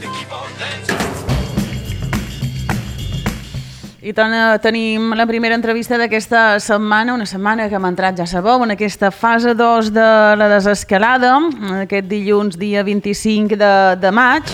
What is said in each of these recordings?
I tenim la primera entrevista d'aquesta setmana, una setmana que hem entrat, ja sabeu, en aquesta fase 2 de la desescalada, aquest dilluns dia 25 de maig.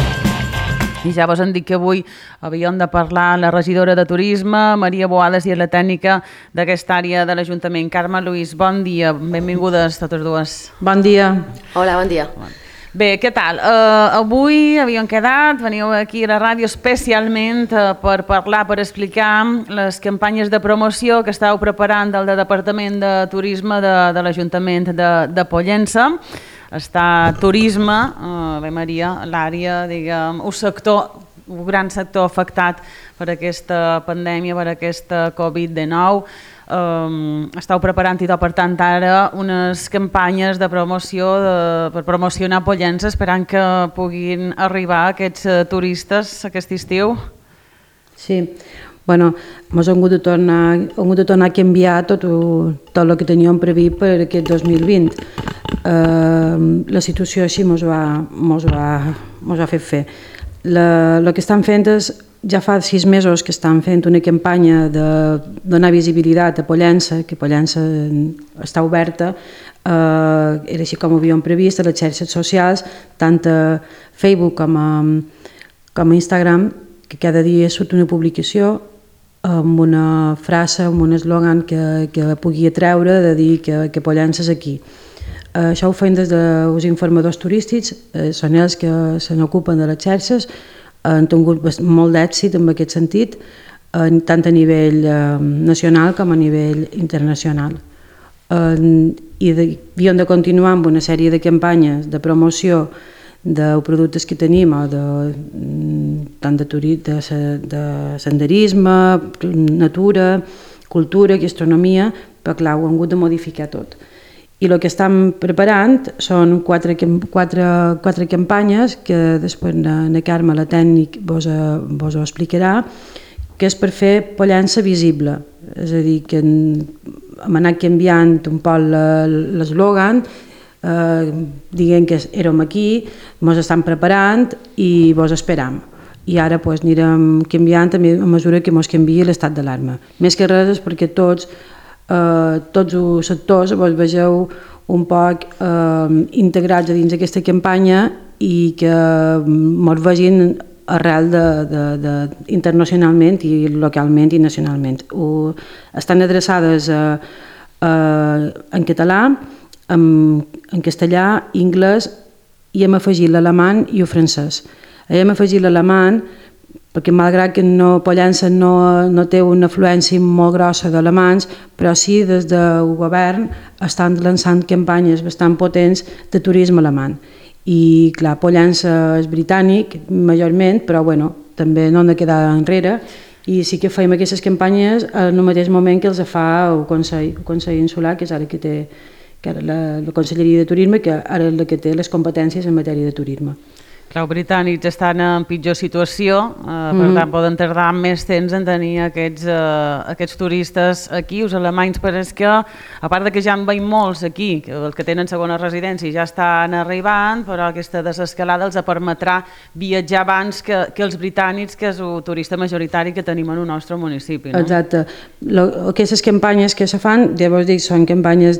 I ja vos han dit que avui havíem de parlar la regidora de Turisme, Maria Boades, i la tècnica d'aquesta àrea de l'Ajuntament, Carme Luis. Bon dia, benvingudes totes dues. Bon dia. Hola, bon dia. Bé, què tal? Avui havíem quedat, veniu aquí a la ràdio especialment per parlar, per explicar les campanyes de promoció que estàu preparant del Departament de Turisme de l'Ajuntament de Pollença. Està Turisme, bé Maria, l'àrea, diguem, un gran sector afectat per aquesta pandèmia, per aquesta Covid-19. Estàu preparant i per tant ara unes campanyes de promoció per promocionar Pollença, esperant que puguin arribar aquests turistes aquest estiu. Sí, bueno, ens hem hagut de tornar a canviar tot el que teníem previst per aquest 2020. La situació així ens va fer. El que estan fent és, ja fa 6 mesos que estan fent una campanya de donar visibilitat a Pollença, que Pollença està oberta, era així com ho havíem previst, a les xarxes socials, tant a Facebook com a Instagram, que cada dia surt una publicació amb una frase, amb un eslògan que pugui atreure de dir que Pollença és aquí. Això ho fem des dels informadors turístics, són ells que se n'ocupen de les xarxes, han tingut molt d'èxit en aquest sentit, tant a nivell nacional com a nivell internacional. I havíem de continuar amb una sèrie de campanyes de promoció de productes que tenim, tant de senderisme, natura, cultura, gastronomia, però clar, ho hem hagut de modificar tot. I el que estem preparant són 4 campanyes que després la Carme, la tècnic, vos ho explicarà, que és per fer Pollença visible. És a dir, que hem anat canviant un poc l'eslògan, dient que érem aquí, ens estem preparant i vos esperam. I ara anirem canviant a mesura que ens canviï l'estat d'alarma. Més que res és perquè tots els sectors vos vegeu un poc integrats a dins d'aquesta campanya i que ens vegin arrel internacionalment i localment i nacionalment. Estan adreçades en català, en castellà, anglès, i hem afegit l'alemany i el francès. Hem afegit l'alemany perquè malgrat que Pollença no té una afluència molt grossa d'alemans, però sí des del govern estan lançant campanyes bastant potents de turisme alemany. I clar, Pollença és britànic majorment, però també no hem de quedar enrere, i sí que fem aquestes campanyes en el mateix moment que els fa el Consell Insular, que és ara que té la Conselleria de Turisme, que ara és la que té les competències en matèria de turisme. Els britànics estan en pitjor situació, per tant poden tardar més temps en tenir aquests turistes aquí. Els alemanys pareix que, a part que ja en veiem molts aquí, que els que tenen segona residència ja estan arribant, però aquesta desescalada els permetrà viatjar abans que els britànics, que és el turista majoritari que tenim en el nostre municipi. Exacte. Aquestes campanyes que se fan, ja vos dic, són campanyes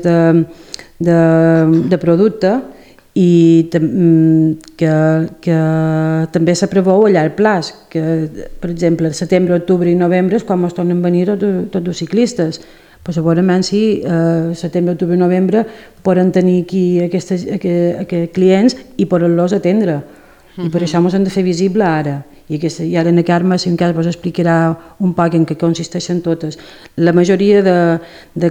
de producte, i que també se preveu a llarg plaç, que per exemple setembre, octubre i novembre és quan ens tornen a venir tots els ciclistes. Però segurament si setembre, octubre i novembre poden tenir aquí aquests clients i poden-los atendre. I per això ens hem de fer visible ara. I ara la Carme, si en cas, vos explicarà un poc en què consisteixen totes. La majoria de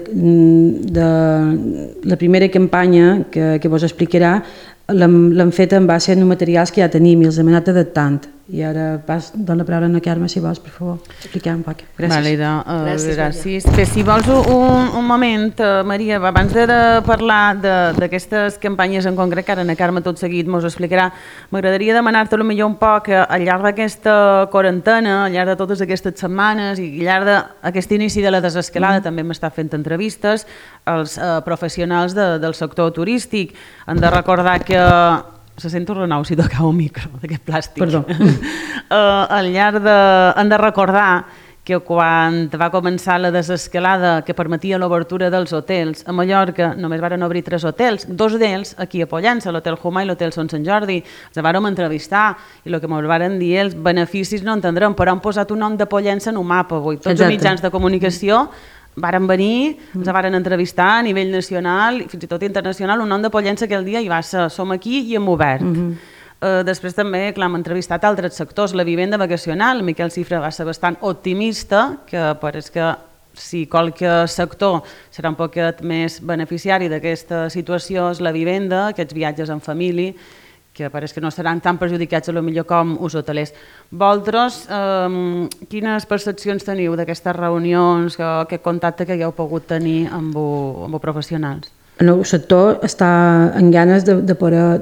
la primera campanya que vos explicarà l'hem fet en base a materials que ja tenim i els hem anat adaptant. I ara dono la paraula a la Carme, si vols, per favor, explicar un poc. Gràcies. Gràcies. Bé, si vols un moment, Maria, abans de parlar d'aquestes campanyes en concret, que ara la Carme tot seguit ens ho explicarà, m'agradaria demanar-te potser un poc al llarg d'aquesta quarantena, al llarg de totes aquestes setmanes i al llarg d'aquest inici de la desescalada, també m'està fent entrevistes als professionals del sector turístic. Hem de recordar que Se sent un renou si tocava un micro d'aquest plàstic. Perdó. Al llarg de... Hem de recordar que quan va començar la desescalada que permetia l'obertura dels hotels, a Mallorca només varen obrir 3 hotels, 2 d'ells aquí a Pollença, l'Hotel Humà i l'Hotel Son Sant Jordi. Els vàrem entrevistar i el que ens varen dir, els beneficis no entendrem, però han posat un nom de Pollença en un mapa avui. Tots els mitjans de comunicació varen venir, ens varen entrevistar a nivell nacional i fins i tot internacional, un nom de Pollença aquell dia i va ser, som aquí i hem obert. Després també, clar, hem entrevistat altres sectors, la vivenda vacacional, Miquel Cifra va ser bastant optimista, que pareix que si qualque sector serà un poquet més beneficiari d'aquesta situació és la vivenda, aquests viatges en família, que pareix que no seran tan perjudicats a lo millor com us hotelers. Vosaltres, quines percepcions teniu d'aquestes reunions, aquest contacte que hagueu pogut tenir amb professionals? El sector està en ganes de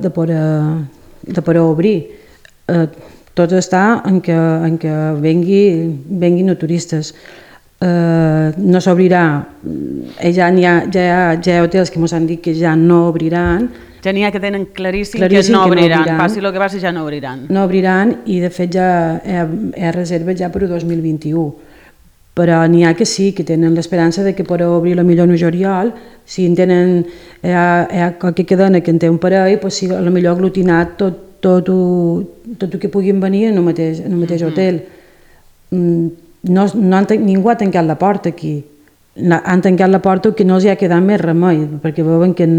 poder obrir. Tot està en que venguin turistes. No s'obrirà. Ja hi ha hotels que ens han dit que ja no obriran. Ja n'hi ha que tenen claríssim que no obriran. Passi el que passi, ja no obriran. No obriran i de fet ja hi ha reserves ja per 2021. Però n'hi ha que sí, que tenen l'esperança de que podrà obrir la millor en juliol. Si en tenen, hi ha qualque cadena que en té un parell, doncs sí, a lo millor aglutinat tot el que puguin venir en el mateix hotel. Ningú ha tancat la porta aquí. Han tancat la porta que no els hi ha quedat més remei, perquè veuen que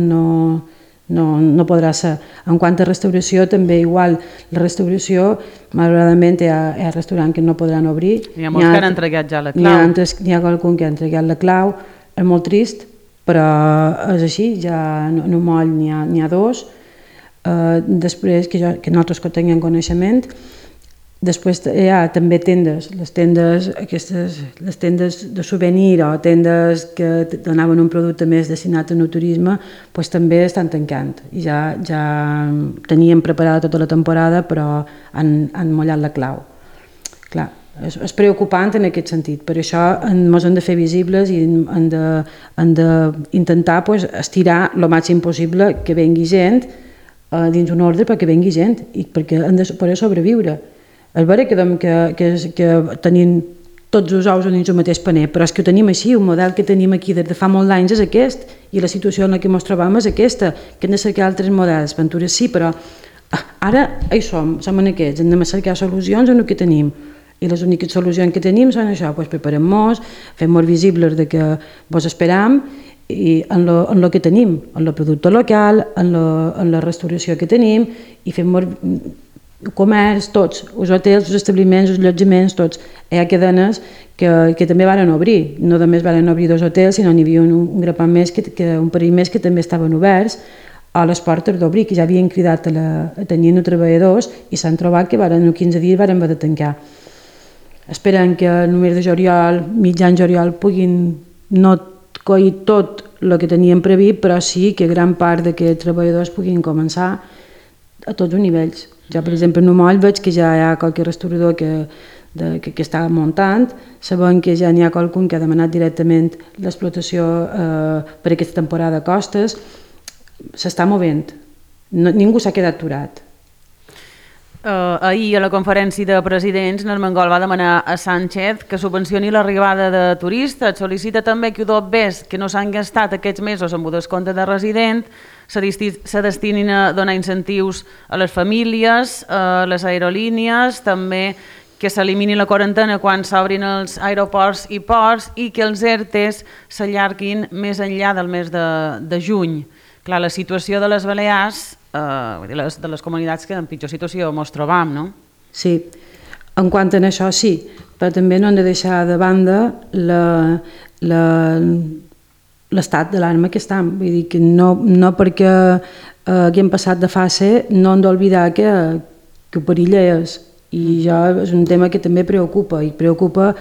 no podrà ser. En quant a restauració, també igual. La restauració, malauradament, hi ha restaurants que no podran obrir. Hi ha molts que han entregat ja la clau. N'hi ha algun que ha entregat la clau. És molt trist, però és així. Ja en un moll n'hi ha 2. Després, que nosaltres que tinguem coneixement. Després hi ha també tendes, les tendes de souvenir o tendes que donaven un producte més destinat al turisme, doncs també estan tancant. I ja teníem preparada tota la temporada, però han mollat la clau. Clar, és preocupant en aquest sentit, per això ens hem de fer visibles i hem d'intentar estirar el màxim possible que vengui gent dins un ordre perquè vengui gent i perquè han de poder sobreviure. És vera que tenim tots els ous dins el mateix paner, però és que ho tenim així, el model que tenim aquí des de fa molts anys és aquest, i la situació en la que ens trobem és aquesta, que hem de cercar altres models. Ventures sí, però ara hi som en aquests, hem de cercar solucions en el que tenim, i les úniques solucions que tenim són això, preparem-nos, fem-nos visibles de que vos esperam, i en el que tenim, en el producte local, en la restauració que tenim, i fem-nos comerç, tots, els hotels, els establiments, els allotjaments, tots. Hi ha cadenes que també varen obrir, no només varen obrir 2 hotels, sinó n'hi havia un grapat més, un parell més que també estaven oberts a les portes d'obrir, que ja havien cridat a tenir treballadors i s'han trobat que en 15 dies varen haver de tancar. Esperen que el mes de juliol, mitjan juliol, puguin no coir tot el que tenien previst, però sí que gran part d'aquests treballadors puguin començar a tots els nivells. Ja, per exemple, en un moll veig que ja hi ha qualque restaurador que està muntant, sabem que ja n'hi ha qualcun que ha demanat directament l'explotació per aquesta temporada a costes, s'està movent, ningú s'ha quedat aturat. Ahir a la conferència de presidents Armengol va demanar a Sánchez que subvencioni l'arribada de turistes, sol·licita també que UDOP que no s'han gastat aquests mesos amb el descompte de resident se destinin a donar incentius a les famílies, a les aerolínies, també que s'elimini la quarantena quan s'obrin els aeroports i ports i que els ERTEs s'allarguin més enllà del mes de juny. Clar, la situació de les Balears, de les comunitats que en pitjor situació ens trobam, no? Sí, en quant a això sí, però també no hem de deixar de banda l'estat d'alarma que estem. Vull dir que no perquè haguem passat de fase no hem d'oblidar que ho perill és. I és un tema que també preocupa, i preocupa,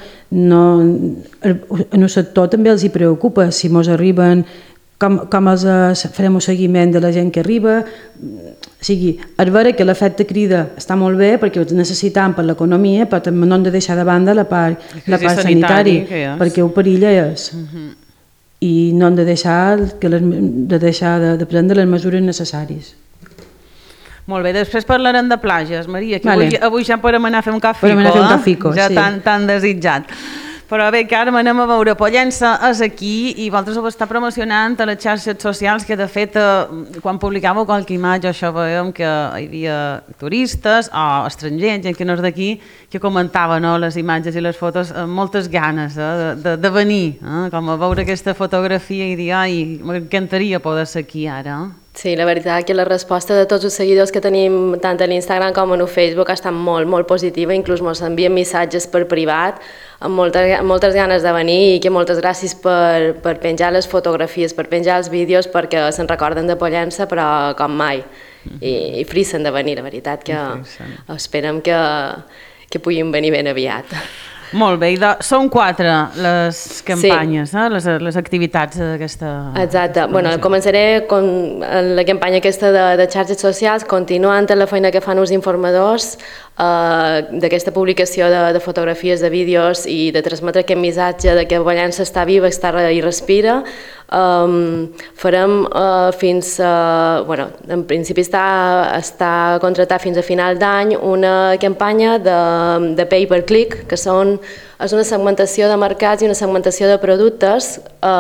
en el sector també els hi preocupa, si ens arriben, com farem el seguiment de la gent que arriba. O sigui, és vera que l'efecte crida està molt bé perquè ho necessitem per l'economia, però també no hem de deixar de banda la part sanitària, perquè ho perill és. I no hem de deixar de prendre les mesures necessàries. Molt bé, després parlarem de plages, Maria, que Vale. avui ja podem anar a fer un cafico, Podem anar a fer un cafico, ja sí. tan desitjat. Però bé, Carme, anem a veure. Pollença és aquí i vosaltres ho està promocionant a les xarxes socials, que de fet, quan publicàveu qualque imatge, això veiem que hi havia turistes o estrangers, gent que no és d'aquí, que comentaven les imatges i les fotos amb moltes ganes de venir, com a veure aquesta fotografia i dir, ai, m'encantaria poder ser aquí ara. Sí, la veritat que la resposta de tots els seguidors que tenim tant a l'Instagram com a Facebook ha estat molt, molt positiva, inclús ens envien missatges per privat amb moltes ganes de venir i que moltes gràcies per penjar les fotografies, per penjar els vídeos, perquè se'n recorden de Pollença, però com mai. I frissen de venir, la veritat que esperem que puguin venir ben aviat. Molt bé, són 4 les campanyes, les activitats d'aquesta... Exacte. Bueno, començaré amb la campanya aquesta de xarxes socials, continuant la feina que fan els informadors d'aquesta publicació de fotografies, de vídeos i de transmetre aquest missatge de que Pollença està viva, està i respira. Farem fins... en principi està contratat fins a final d'any una campanya de pay-per-click, que és una segmentació de mercats i una segmentació de productes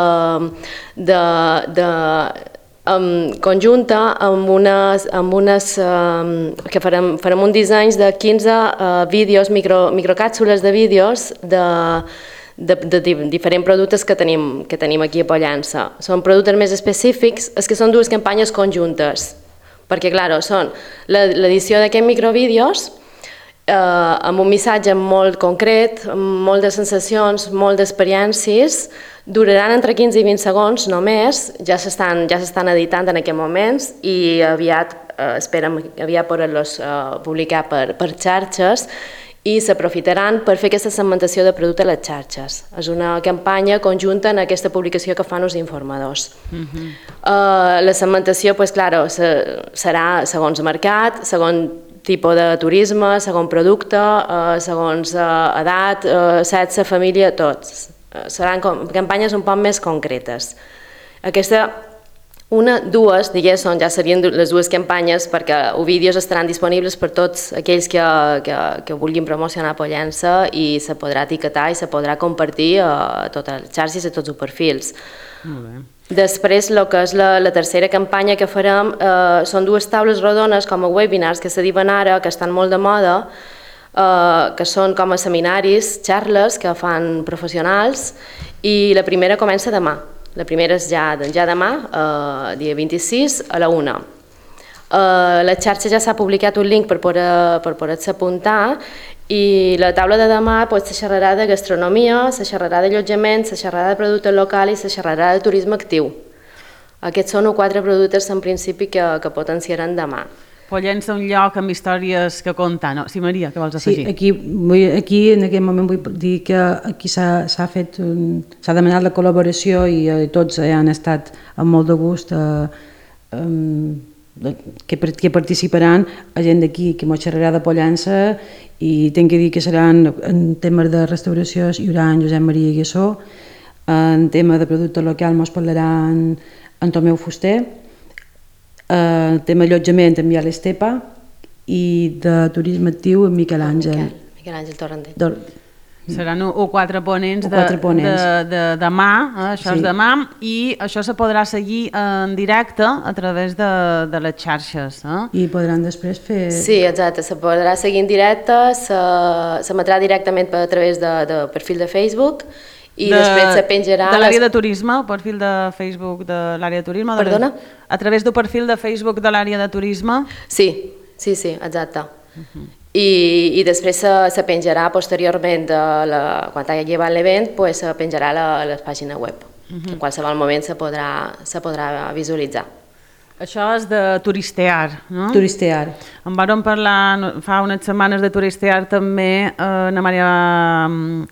conjunta que farem un disseny de 15 vídeos, microcàpsules de vídeos de diferents productes que tenim aquí a Pollença. Són productes més específics, és que són 2 campanyes conjuntes, perquè, clar, són l'edició d'aquests microvídeos amb un missatge molt concret, amb moltes sensacions, moltes experiències, duraran entre 15 i 20 segons només, ja s'estan editant en aquests moments i esperem aviat poder-los publicar per xarxes i s'aprofitaran per fer aquesta segmentació de producte a les xarxes. És una campanya conjunta en aquesta publicació que fan els informadors. La segmentació, serà segons mercat, segons tipus de turisme, segons producte, segons edat, sexe, família, tots. Seran campanyes un poc més concretes. Dues ja serien les 2 campanyes, perquè els vídeos estaran disponibles per tots aquells que vulguin promocionar Pollença i se podrà etiquetar i se podrà compartir a totes les xarxes i a tots els perfils. Molt bé. Després, el que és la tercera campanya que farem són 2 taules rodones com a webinars que se diuen ara, que estan molt de moda, que són com a seminaris, xarles que fan professionals, i la primera comença demà. La primera és ja demà, dia 26, a la 1. A la xarxa ja s'ha publicat un link per poder-se apuntar i la taula de demà se xerrarà de gastronomia, se xerrarà d'allotjament, se xerrarà de producte local i se xerrarà de turisme actiu. Aquests són 4 productes en principi que potenciaran demà. Pollença, un lloc amb històries que contar, no? Sí, Maria, què vols afegir? Sí, aquí en aquest moment vull dir que aquí s'ha demanat la col·laboració i tots han estat amb molt de gust que participaran gent d'aquí que mos xerrarà de Pollença i tinc que dir que seran en temes de restauració hi haurà en Josep Maria Guessó, en tema de producte local mos parlarà en Tomeu Fuster, el tema allotjament en Miquel Estepa i de turisme actiu en Miquel Àngel. Miquel Àngel Torrentell. Seran 4 ponents de demà, això és demà, i això se podrà seguir en directe a través de les xarxes. I podran després fer... Sí, exacte, se podrà seguir en directe, s'emetrà directament a través del perfil de Facebook i després se penjarà... De l'àrea de turisme, el perfil de Facebook de l'àrea de turisme? Perdona? A través del perfil de Facebook de l'àrea de turisme? Sí, exacte. I després se penjarà posteriorment, quan hagi acabat l'event, se penjarà a la pàgina web. En qualsevol moment se podrà visualitzar. Això és de Turistear, no? Turistear. En vàrem parlar fa unes setmanes de Turistear també, na Maria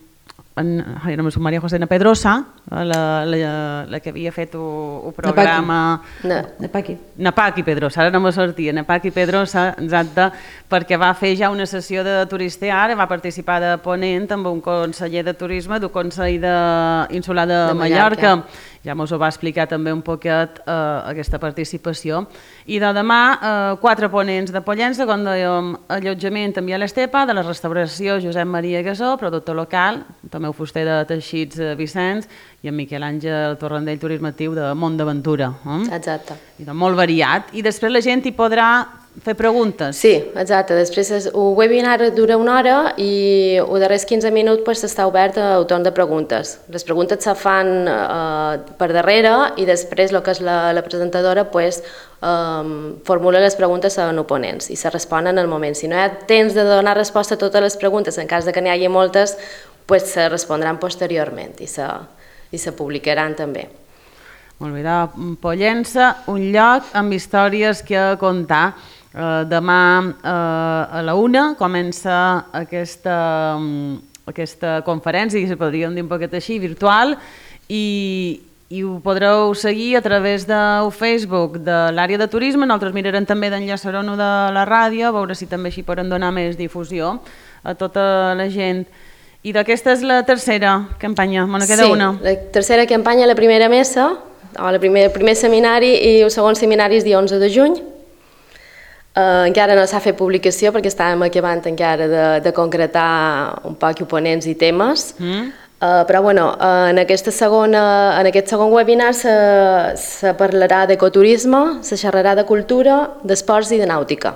Maria José Pedrosa, la que havia fet el programa... Napaki Pedrosa, ara no me sortia, Napaki Pedrosa, exacte, perquè va fer ja una sessió de turistear, va participar de ponent amb un conseller de turisme del Consell Insular de Mallorca. Ja mos ho va explicar també un poquet aquesta participació. I de demà, 4 ponents de Pollença, com dèiem, allotjament en Via l'Estepa, de la restauració Josep Maria Gasó, productor local, Tomeu Fuster de Teixits Vicenç i en Miquel Àngel Torrandell, turisme actiu de Mont d'Aventura. Exacte. I molt variat. I després la gent hi podrà fer preguntes. Sí, exacte. Després el webinar dura 1 hora i els darrers 15 minuts està obert a torn de preguntes. Les preguntes se fan per darrere i després el que és la presentadora formula les preguntes a oponents i se responen al moment. Si no hi ha temps de donar resposta a totes les preguntes, en cas que n'hi hagi moltes, se respondran posteriorment i se publicaran també. Molt bé, de Pollença, un lloc amb històries que contar. Demà a la 1 comença aquesta conferència, si podríem dir un poquet així, virtual, i ho podreu seguir a través del Facebook de l'àrea de turisme. Nosaltres mirarem també d'enllaçar-ho de la ràdio, a veure si també així podem donar més difusió a tota la gent. I d'aquesta és la tercera campanya, me queda una. Sí, la tercera campanya, la primera messa, el primer seminari i el segon seminari és dia 11 de juny. Encara no s'ha fet publicació perquè estàvem acabant encara de concretar un poc oponents i temes, però en aquest segon webinar se parlarà d'ecoturisme, se xerrarà de cultura, d'esports i de nàutica.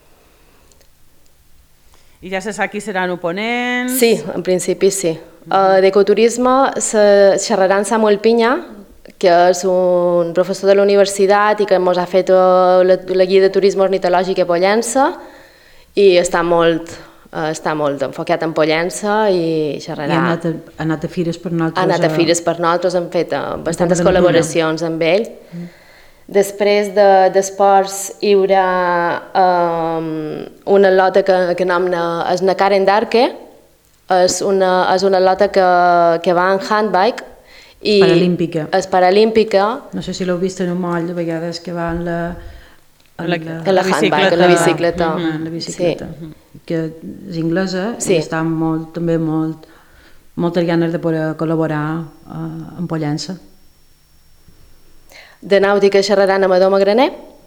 I ja se sap qui seran oponents? Sí, en principi sí. D'ecoturisme se xerrarà en Samuel Piña, que és un professor de la universitat i que ens ha fet la guia de turisme ornitològic a Pollença i està molt enfocat en Pollença i xerrarà. I ha anat a fires per nosaltres. Ha anat a fires per nosaltres, hem fet bastantes col·laboracions amb ell. Després d'esports hi haurà una atleta que nomna és na Karen Darke, és una atleta que va en handbike, paralímpica. És paralímpica. No sé si l'heu vist en un moll de vegades que va en la handbike, en la bicicleta. En la bicicleta, que és inglesa i està també moltes ganes de poder col·laborar amb Pollença. De nàutica xerraran amb Adoma Graner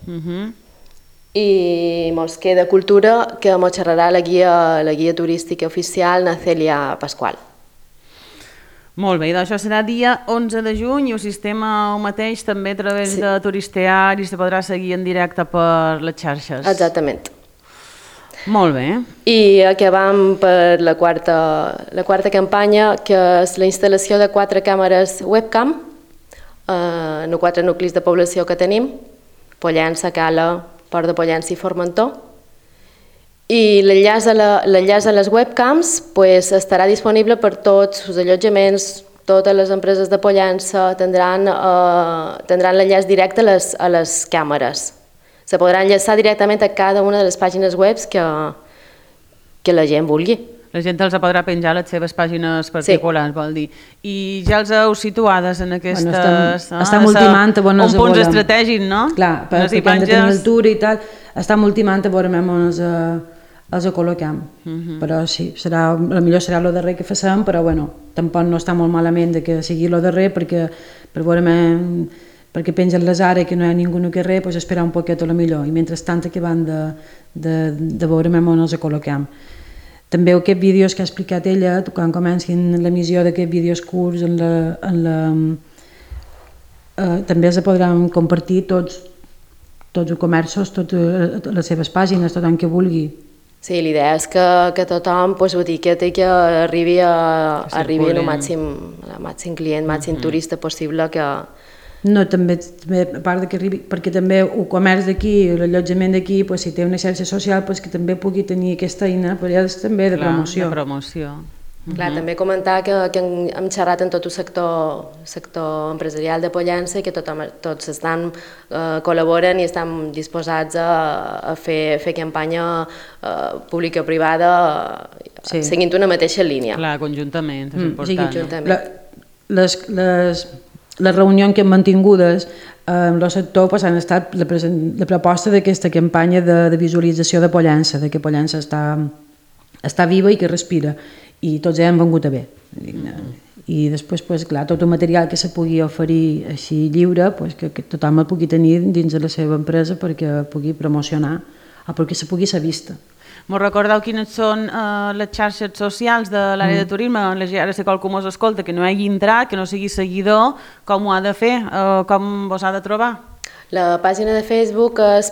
i mos queda cultura, que mos xerrarà la guia turística oficial Cèlia Pasqual. Molt bé, això serà dia 11 de juny i el sistema mateix també a través de Turistear i se podrà seguir en directe per les xarxes. Exactament. Molt bé. I acabam per la quarta campanya, que és la instal·lació de 4 càmeres webcam en 4 nuclis de població que tenim, Pollença, Cala, Port de Pollença i Formentor. I l'enllaç a les webcams estarà disponible per tots els allotjaments, totes les empreses de Pollença tindran l'enllaç directe a les càmeres. Se podrà enllaçar directament a cada una de les pàgines web que la gent vulgui. La gent els podrà penjar a les seves pàgines particulars, vol dir. I ja els heu situades en aquestes... Estem ultimant a on els un punt estratègic, no? Clar, perquè hem de tenir el tour i tal. Estem ultimant a veure on els col·loquem. Però sí, potser serà el darrer que facem, però tampoc no està molt malament que sigui el darrer perquè pengen les ara que no hi ha ningú al carrer, esperar un poquet a lo millor. I mentrestant acabant de veure on els col·loquem. També aquests vídeos que ha explicat ella, quan comencin l'emissió d'aquests vídeos curts, també els podran compartir tots els comerços, totes les seves pàgines, tothom que vulgui. Sí, l'idea és que tothom botiqueta i que arribi al màxim client, màxim turista possible que... No, també, a part que arribi, perquè també el comerç d'aquí, l'allotjament d'aquí, si té una xarxa social, que també pugui tenir aquesta eina, però és també de promoció. De promoció. Clar, també comentar que hem xerrat en tot el sector empresarial de Pollença i que tots col·laboren i estan disposats a fer campanya pública o privada seguint una mateixa línia. Clar, conjuntament, és important. Conjuntament. Les reunions que hem mantingudes amb el sector pues, han estat la proposta d'aquesta campanya de visualització de Pollença, de que Pollença està viva i que respira, i tots hem vengut a bé. I després, pues, clar, tot el material que se pugui oferir així lliure, pues, que tothom el pugui tenir dins de la seva empresa perquè pugui promocionar o perquè se pugui ser vista. M'ho recordeu quines són les xarxes socials de l'àrea de turisme? Ara sé qualcú mos escolta que no hagi entrat, que no sigui seguidor, com ho ha de fer? Com vos ha de trobar? La pàgina de Facebook és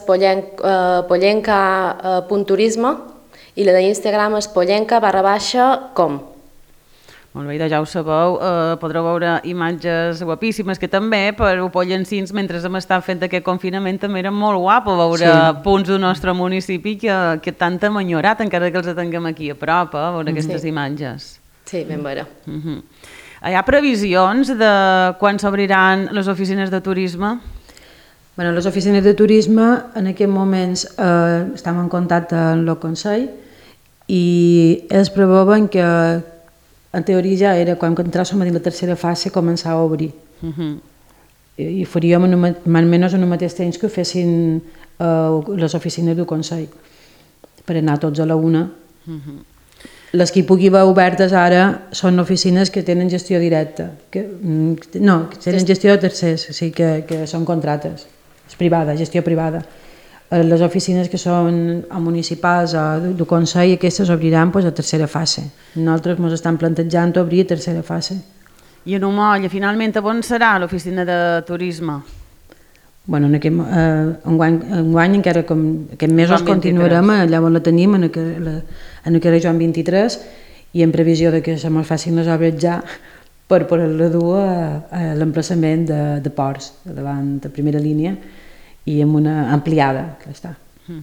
pollenca.turisme i la d'Instagram és pollenca_com. Molt bé, ja ho sabeu, podreu veure imatges guapíssimes que també per ho pollencins mentre hem estat fent aquest confinament també era molt guapo veure punts del nostre municipi que tant hem enyorat, encara que els tinguem aquí a prop, veure aquestes imatges. Sí, ben vera. Hi ha previsions de quan s'obriran les oficines de turisme? Bueno, les oficines de turisme en aquests moments estem en contacte amb el Consell i es preveuen que en teoria ja era quan entràssim a la tercera fase començar a obrir. I faríem almenys en el mateix temps que ho fessin les oficines del Consell, per anar tots a la una. Les que hi pugui haver obertes ara són oficines que tenen gestió directa. Que tenen gestió de tercers, o sigui que són contractes. És privada, gestió privada. Les oficines que són municipals o del Consell, aquestes obriran a tercera fase. Nosaltres ens estem plantejant obrir a tercera fase. I en Umolla, finalment, on serà l'oficina de turisme? Bueno, enguany encara com aquests mesos continuarem, allà on la tenim, en el carrer Joan 23, i en previsió que se ens facin les obres ja per poder-la dur a l'emplaçament de Ports, davant de primera línia, i amb una ampliada, que està.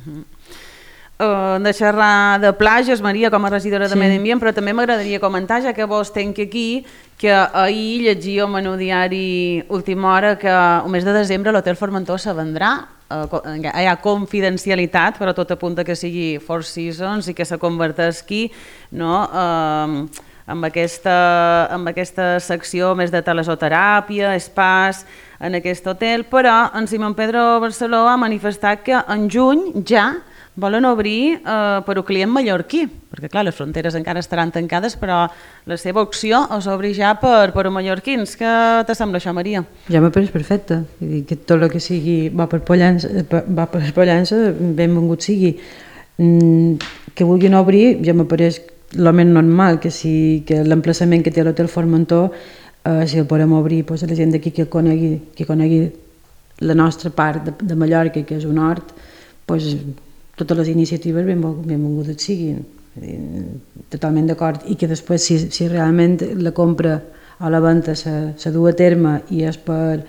De xerrar de plages, Maria, com a regidora de Medi Ambient, però també m'agradaria comentar, ja que vos tenc aquí, que ahir llegíem en el diari Última Hora que el mes de desembre l'Hotel Formentor se vendrà. Hi ha confidencialitat, però tot apunta que sigui Four Seasons i que se converteixi amb aquesta secció més de telesoteràpia, espais en aquest hotel, però en Simón Pedro Barceló ha manifestat que en juny ja volen obrir per al client mallorquí, perquè clar, les fronteres encara estaran tancades, però la seva opció és obrir ja per a mallorquins. Què t'assembla això, Maria? Ja m'ha pareix perfecte, que tot el que sigui va per Pollença, benvingut sigui. Que vulguin obrir ja m'apareix el més normal, que l'emplaçament que té l'Hotel Formentor, si el podem obrir, a la gent d'aquí que conegui la nostra part de Mallorca, que és un hort, totes les iniciatives benvingudes siguin. Totalment d'acord. I que després, si realment la compra o la venda se du a terme i és per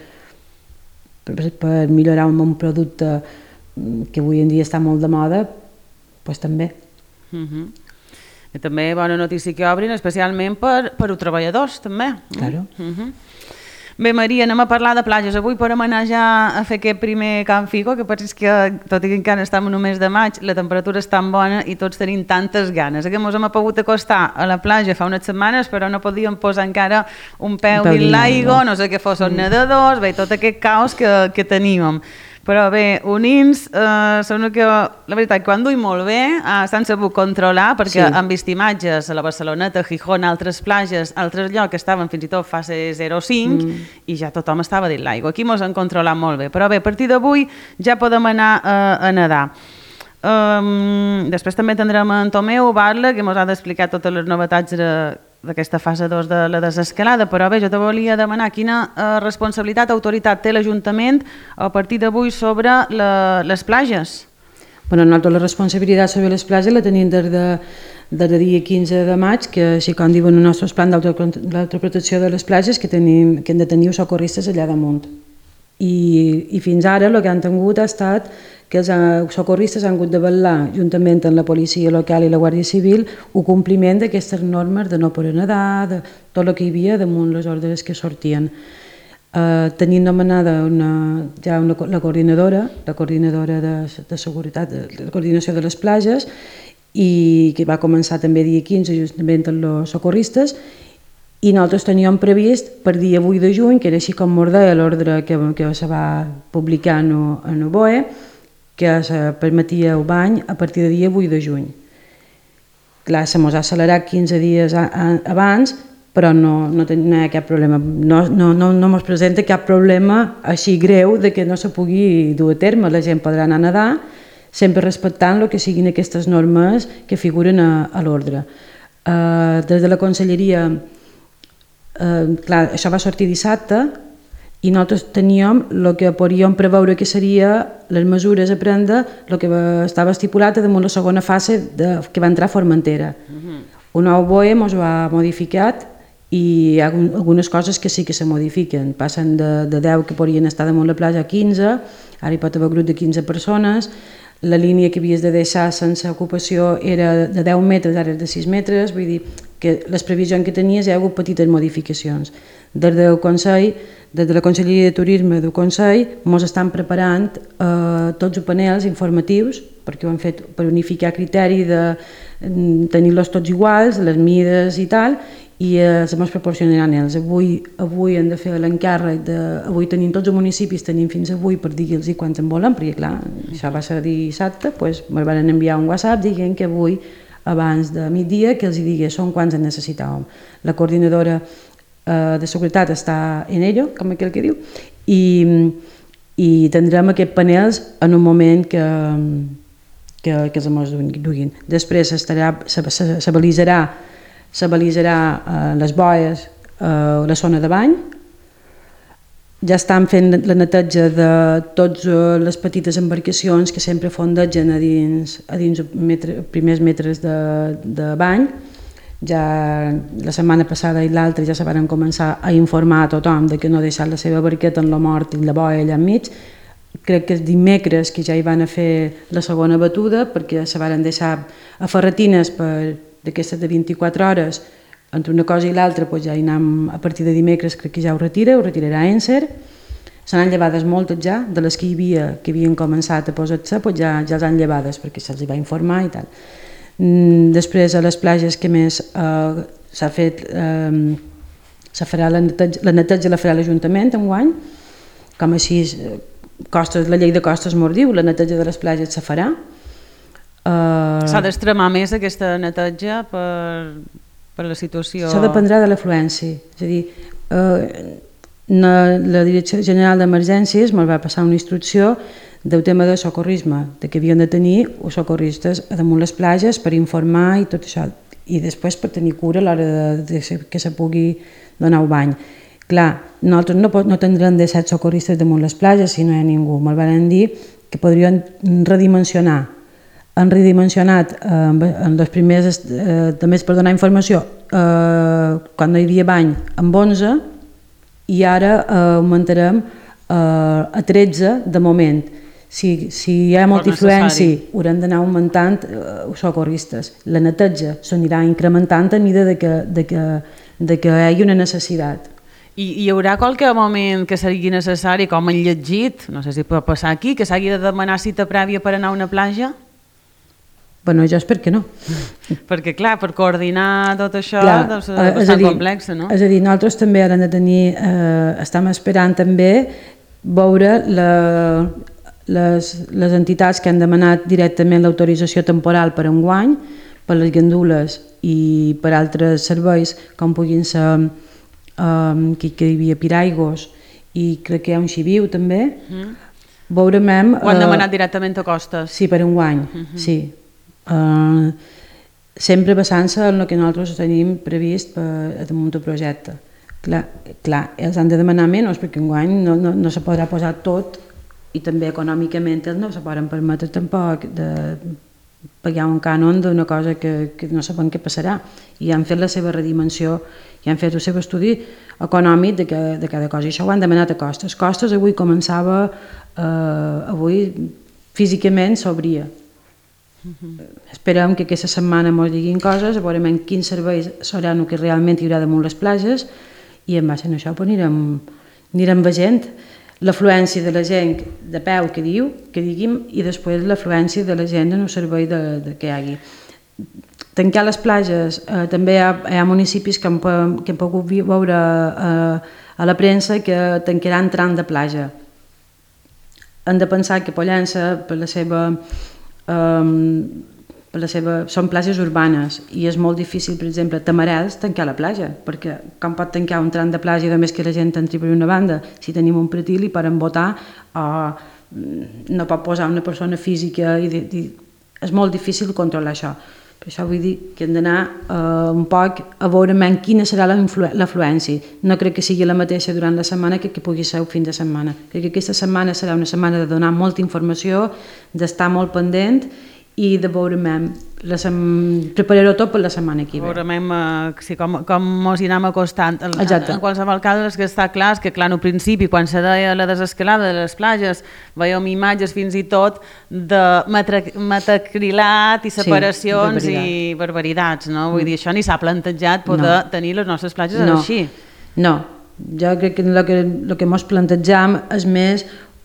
millorar un producte que avui en dia està molt de moda, doncs també. I també bona notícia que obrin, especialment per als treballadors, també. Claro. Bé, Maria, anem a parlar de platges. Avui podem anar ja a fer aquest primer Can Fico, que potser que, tot i que encara estem en el mes de maig, la temperatura és tan bona i tots tenim tantes ganes. Que ens hem pogut acostar a la platja fa unes setmanes, però no podíem posar encara un peu dins l'aigua, no sé què fossin nedadors, bé, tot aquest caos que teníem. Però bé, unins, són que la veritat, quan duim molt bé, s'han sabut controlar, perquè han vist imatges a la Barceloneta, a Gijón, a altres platges, a altres llocs que estaven fins i tot fase 0,5 i ja tothom estava dins l'aigua. Aquí ens han controlat molt bé. Però bé, a partir d'avui ja podem anar a nedar. Després també tindrem en Tomeu Barla, que ens ha d'explicar totes les novetats d'aquesta fase 2 de la desescalada, però bé, jo te volia demanar quina responsabilitat, autoritat té l'Ajuntament a partir d'avui sobre les platges. Nosaltres la responsabilitat sobre les platges la tenim des del dia 15 de maig, que així com diuen els nostres plans d'autoprotecció de les platges, que hem de tenir els socorristes allà damunt. I fins ara el que han tingut ha estat que els socorristes han hagut de vetllar, juntament amb la policia local i la Guàrdia Civil, el compliment d'aquestes normes de no poder nedar, de tot el que hi havia damunt les ordres que sortien. Tenim nomenada ja la coordinadora de seguretat, de coordinació de les platges, i que va començar també dia 15 justament amb els socorristes, i nosaltres teníem previst per dia 8 de juny, que era així com deia l'ordre que se va publicar en el BOE, que se permetia el bany a partir de dia 8 de juny. Clar, se mos ha accelerat 15 dies abans, però no hi ha cap problema. No mos presenta cap problema així greu de que no se pugui dur a terme. La gent podrà anar a nedar, sempre respectant el que siguin aquestes normes que figuren a l'ordre. Des de la Conselleria, clar, això va sortir dissabte i nosaltres teníem el que podríem preveure que seria les mesures a prendre, el que estava estipulat damunt la segona fase que va entrar a Formentera. Un nou BOE ens ho ha modificat i hi ha algunes coses que sí que se modifiquen. Passen de 10 que podrien estar damunt la platja a 15, ara hi pot haver grup de 15 persones. La línia que havies de deixar sense ocupació era de 10 metres, ara és de 6 metres, vull dir que les previsions que tenies hi ha hagut petites modificacions. Des del Consell, des de la Conselleria de Turisme del Consell, ens estan preparant tots els panels informatius, perquè ho han fet per unificar criteri de tenir-los tots iguals, les mides i tal, i ens proporcionaran ells. Avui hem de fer l'encàrrec, avui tenim tots els municipis, tenim fins avui per dir-los quants en volen, perquè clar, això va ser dissabte, doncs ens van enviar un WhatsApp dient que avui, abans de migdia, que els digués quants en necessitàvem. La coordinadora de seguretat està en ello, com aquell que diu, i tindrem aquests panels en un moment que els ens duguin. Després s'avalisarà les boies a la zona de bany. Ja estan fent la neteja de totes les petites embarcacions que sempre fondegen a dins els primers metres de bany. Ja la setmana passada i l'altra ja se van començar a informar a tothom de que no deixar la seva barqueta en la mort i la boia allà enmig. Crec que els dimecres que ja hi van a fer la segona batuda, perquè se van deixar a ferretines d'aquestes de 24 hores, entre una cosa i l'altra ja hi anem a partir de dimecres, crec que ja ho retirarà Encer. Se n'han llevades moltes ja, de les que hi havia, que havien començat a posar-se, ja les han llevades perquè se'ls va informar i tal. Després a les platges que més s'ha fet, se farà la neteja la farà l'Ajuntament enguany, com així la llei de costes mos diu, la neteja de les platges se farà. S'ha d'extremar més aquesta neteja per la situació? Això dependrà de l'afluència, és a dir, la Direcció General d'Emergències ens va passar una instrucció del tema de socorrisme, que havien de tenir els socorristes damunt les platges per informar i tot això, i després per tenir cura a l'hora que se pugui donar el bany. Clar, nosaltres no tindrem 17 socorristes damunt les platges si no hi ha ningú. Me'l van dir que podrien redimensionar. Han redimensionat en els primers, també per donar informació, quan no hi havia bany, amb 11, i ara augmentarem a 13 de moment. Si hi ha molta influència, haurem d'anar augmentant els socorristes. La neteja s'anirà incrementant a mesura que hi hagi una necessitat. I hi haurà qualque moment que sigui necessari, com han llegit, no sé si pot passar aquí, que s'hagi de demanar cita prèvia per anar a una platja? Bueno, jo espero que no. Perquè, clar, per coordinar tot això és bastant complex, no? És a dir, nosaltres també hem de tenir, estem esperant també veure les entitats que han demanat directament l'autorització temporal per enguany, per les gandules i per altres serveis, com puguin ser que hi havia piraigos i crec que hi ha un xiviu també. Veurem... Ho han demanat directament a costes? Sí, per enguany, sí. Sempre basant-se en el que nosaltres tenim previst damunt del projecte. Clar, els han de demanar menys perquè enguany no se podrà posar tot i també econòmicament no se poden permetre tampoc de pagar un cànon d'una cosa que no sabem què passarà, i han fet la seva redimensió i han fet el seu estudi econòmic de cada cosa, i això ho han demanat a costes. Costes avui començava, avui físicament s'obria. Esperem que aquesta setmana ens diguin coses, veurem en quins serveis seran el que realment hi haurà damunt les platges, i en base a això anirem veient l'afluència de la gent de peu que diguem, i després l'afluència de la gent en el servei que hi hagi. tancar les platges, també hi ha municipis que hem pogut veure a la premsa que tancaran tram de platja. Hem de pensar que Pollença, per la seva són platges urbanes i és molt difícil, per exemple, a Tamarels tancar la platja, perquè com pot tancar un tram de platja i només que la gent entri per una banda? Si tenim un pretil i poden votar, no pot posar una persona física i és molt difícil controlar això. Per això vull dir que hem d'anar un poc a veure quina serà l'afluència. No crec que sigui la mateixa durant la setmana que pugui ser el fin de setmana. Crec que aquesta setmana serà una setmana de donar molta informació, d'estar molt pendent i de veure preparar-ho tot per la setmana que ve. Veurem com mos hi anem acostant. En qualsevol cas, el que està clar és que, clar, al principi, quan se deia la desescalada de les platges, veiem imatges fins i tot de metacrilat i separacions i barbaritats, no? Vull dir, això ni s'ha plantejat poder tenir les nostres platges així. No, jo crec que el que mos plantegem és més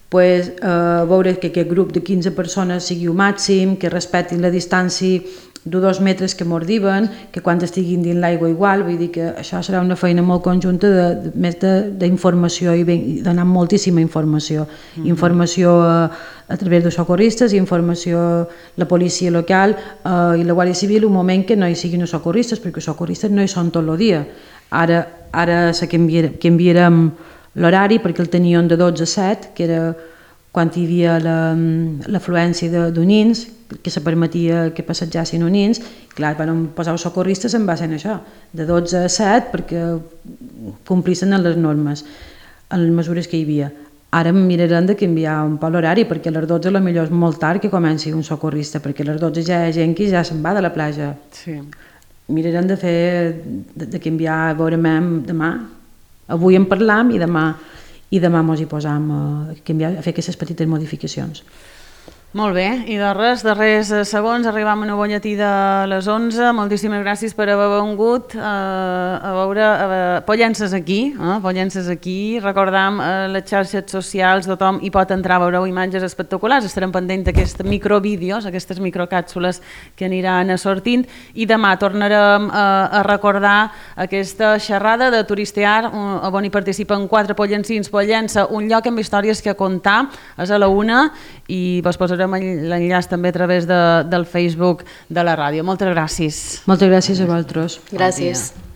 veure que aquest grup de 15 persones sigui el màxim, que respectin la distància de 2 metres que mos diuen, que quan estiguin dins l'aigua igual, vull dir que això serà una feina molt conjunta més d'informació i donar moltíssima informació. Informació a través de socorristes, informació a la policia local i la Guàrdia Civil, un moment que no hi siguin els socorristes, perquè els socorristes no hi són tot el dia. Ara se canviarem l'horari perquè el teníem de 12 a 7, que era quan hi havia l'afluència d'unins, que se permetia que passejassin unins. Clar, van posar els socorristes en base a això, de 12 a 7 perquè complissin les normes, en les mesures que hi havia. Ara mirarem de canviar un poc l'horari perquè a les 12 potser és molt tard que comenci un socorrista, perquè a les 12 ja hi ha gent que ja se'n va de la platja. Mirarem de canviar, veurem demà. Avui en parlam i demà mos hi posam a fer aquestes petites modificacions. Molt bé, i de res, darrers segons, arribam a un butlletí de les 11. Moltíssimes gràcies per haver vengut a veure Pollença aquí. Pollença aquí. Recordam les xarxes socials, tothom hi pot entrar a veure imatges espectaculars. Estarem pendents d'aquests microvídeos, aquestes microcàpsules que aniran sortint. I demà tornarem a recordar aquesta xerrada de Turistear, on hi participen 4 pollencins. Pollença, un lloc amb històries que contar. És a la 1 i vos posarem l'enllaç també a través del Facebook de la ràdio. Moltes gràcies. Moltes gràcies a vosaltres. Gràcies.